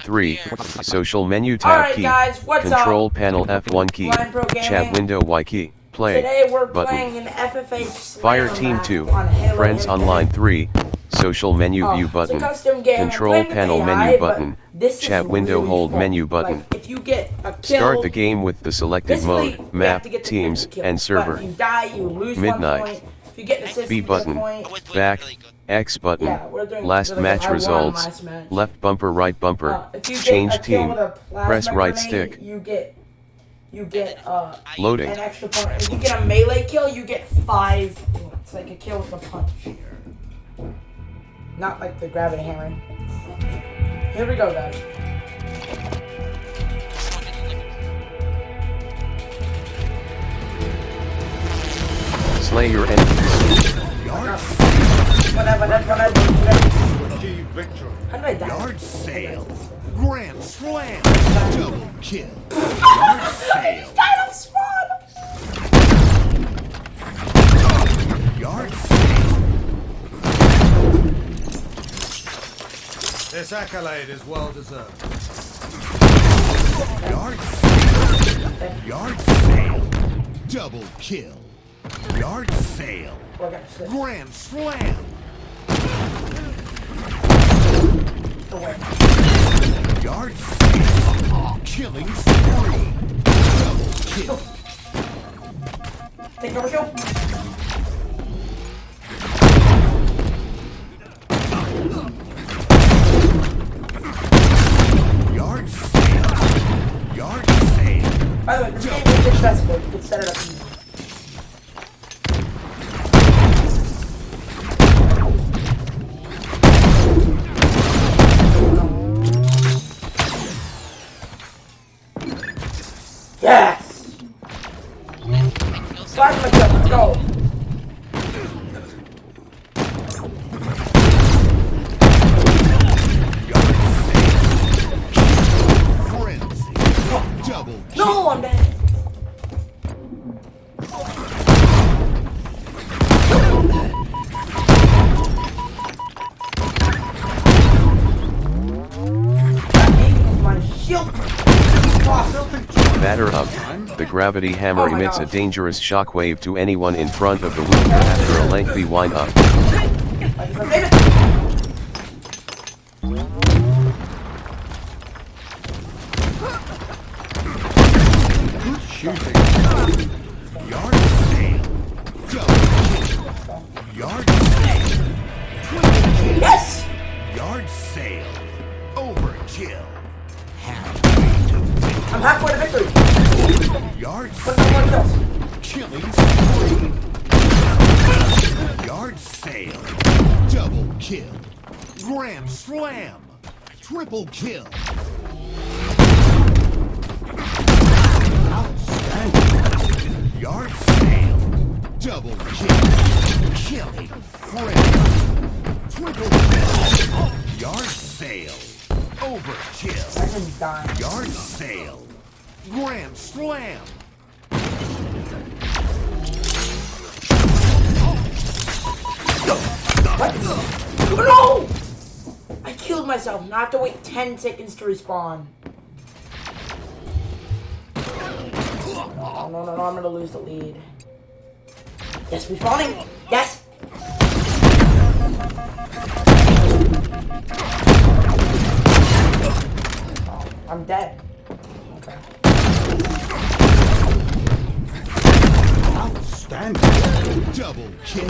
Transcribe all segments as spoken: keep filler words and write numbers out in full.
three. Social menu tab Alright key. guys, what's Control up? panel F one key. Blind Pro Gaming. Chat window Y key. Play. Today we're button. playing an F F H Fire Slammer Team map two. on Halo Friends Infinite. Online three. Social menu Oh, view it's a button. custom game. I'm Control playing with panel A I, menu but button. this Chat is window really hold fun. menu button. Like, if you get a kill, Start the game with the selected basically, mode, you have map, to get the teams, fifty kills, and server. But if you die, you lose Midnight. one point. If you get an assist, B you get a button. point. Back. X button. Yeah, we're doing Last really match good. I won results. last match. Left bumper, right bumper. Uh, if you get Change a kill team. with a plasma Press right grenade, stick. You get, you get uh, Loading. an extra point. If you get a melee kill, you get five points. Like a kill with a punch. Not like the gravity hammer. Here we go, guys. Slay your enemies. Whatever, that's what I do. Victory. How did I die? Yard sale. Grand slam. Double kill. Yard sale. Died of spawn! Yard sale. This accolade is well deserved. Yard sale. Yard sale. Double kill. Yard sale. We're gonna sit. Grand slam. Away. Yard sale. Killing spree. Double kill. Take over show. Yard sale. Yard sale. By the way, this game is accessible. You can set it up easy. Yes! Plasma kill, let's go! Yard sale. Frenzy. Double kill. No, I'm dead! That is my shield! Batter up. The gravity hammer Oh my emits a gosh. dangerous shockwave to anyone in front of the wheel after a lengthy wind up. Good shooting. Yard sale. Double kill. Yard sale. Triple kill. Yes! Yard sale. Overkill. Halfway to victory. I'm halfway to victory! Yard Put some more kills! killing spree. Yard sale. Double kill. Grand slam. Triple kill. Outstanding. Yard sale. Double kill. Killing friend. Triple kill. Yard sale. Overkill. I can die. Yard sale. Grand slam. What? No! I killed myself. Not to wait ten seconds to respawn. No, no, no, no, I'm gonna lose the lead. Yes, respawning! Yes! Oh, I'm dead. Okay. Outstanding. Double kill.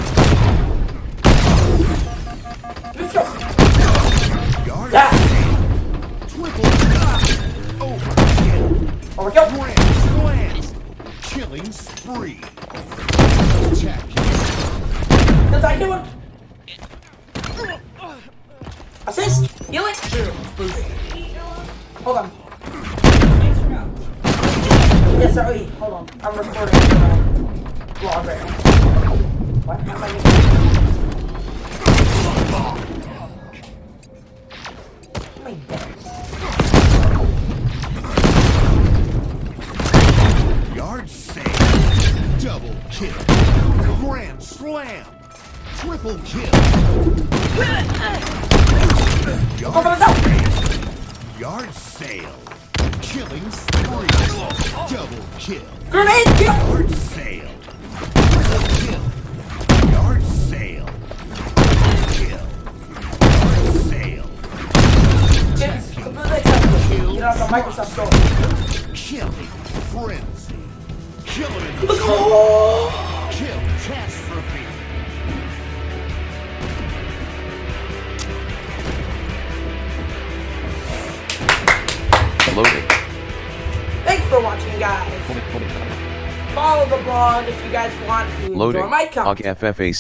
Let's go! Yard Yeah! sale. Triple kill. Overkill. Overkill! Grand slam. Killing spree. Attack. Did I do it? Assist! Heal it! Hold on. Yes, sir. Wait, hold on. I'm recording uh, vlog right now. What? How am I getting... Am I dead? Yard sale. Double kill. Grand slam. Triple kill. Go for the Yard top! sale. Yard sale. Killing spree. Double kill. Grenade kill! Yard sale. Triple kill. Yard sale. Kill. Yard sale. It's completely acceptable. You know, the Microsoft Store. Killing frenzy. Kill him in the Let's go! Kill catastrophe. Loading. Thanks for watching, guys. Follow the blog if you guys want to Loading. enjoy my content. Og F F A